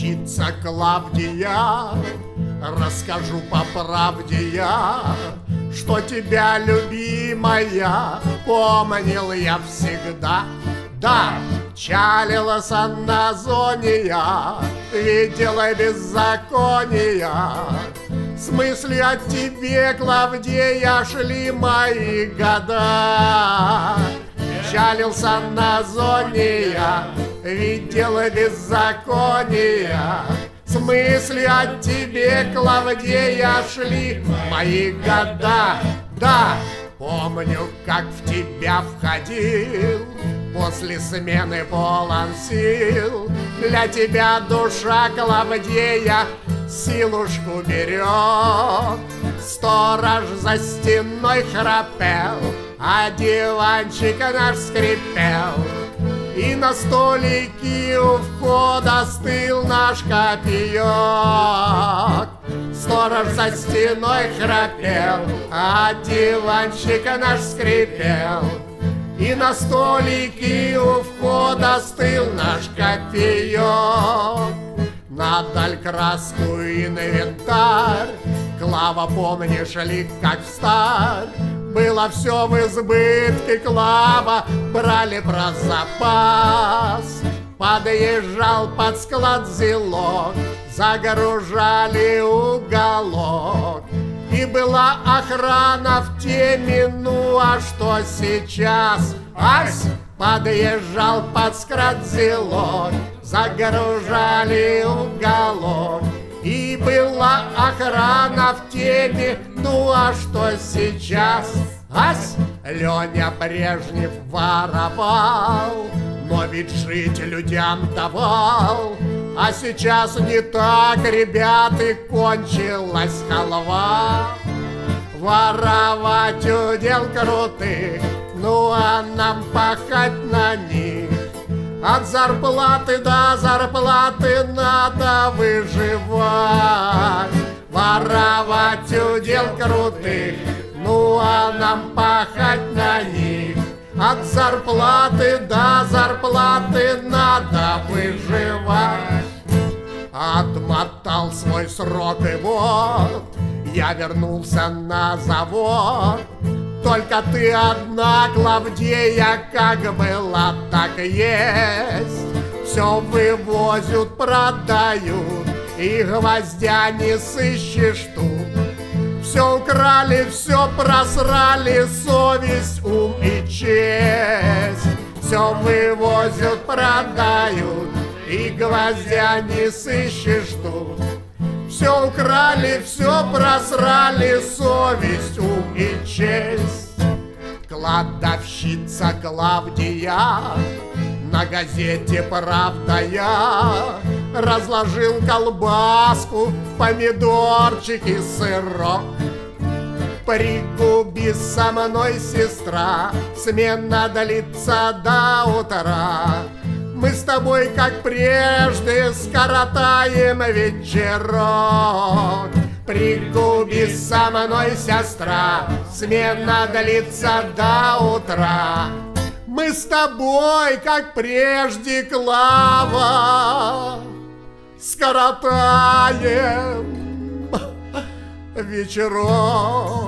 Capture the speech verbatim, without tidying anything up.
продавщица Клавдия, расскажу по правде я, что тебя, любимая, помнил я всегда. Да, чалилась на зоне я, видела беззакония. С мыслью о тебе, Клавдия, шли мои года. Чалился на зоне я, видела беззакония. С мыслью о тебе, Клавдия, шли мои года. Да, помню, как в тебя входил, после смены полон сил. Для тебя душа, Клавдия, силушку берет. Сторож за стеной храпел, а диванчик наш скрипел. И на столике у входа стыл наш копеек. Сторож за стеной храпел, а диванчик наш скрипел. И на столике у входа стыл наш копеек. Надаль краску и инвентарь, Клава, помнишь ли, как встарь? Было все в избытке, Клава, брали про запас. Подъезжал под склад зелок, загружали уголок. И была охрана в теме, ну а что сейчас? Ась! Подъезжал под склад зелок, загружали уголок. И была охрана в теме, ну а что сейчас? Ась! Леня Брежнев воровал, но ведь жить людям давал. А сейчас не так, ребята, кончилась халва. Воровать удел крутых, ну а нам пахать на них. От зарплаты до зарплаты надо выживать. Воровать удел крутых, ну а нам пахать на них. От зарплаты до зарплаты надо выживать. Отмотал свой срок и вот я вернулся на завод. Только ты одна, Клавдия, как была, так и есть. Все вывозят, продают, и гвоздя не сыщешь тут. Все украли, все просрали, совесть, ум и честь. Все вывозят, продают, и гвоздя не сыщешь тут. Все украли, все просрали, совесть, ум и честь. Кладовщица Клавдия, на газете «Правда» я разложил колбаску, помидорчики, сырок. Пригуби со мной, сестра, смена длится до утра. Мы с тобой, как прежде, скоротаем вечерок. Пригуби со мной, сестра, смена длится до утра. Мы с тобой, как прежде, Клава, скоротаем вечерок.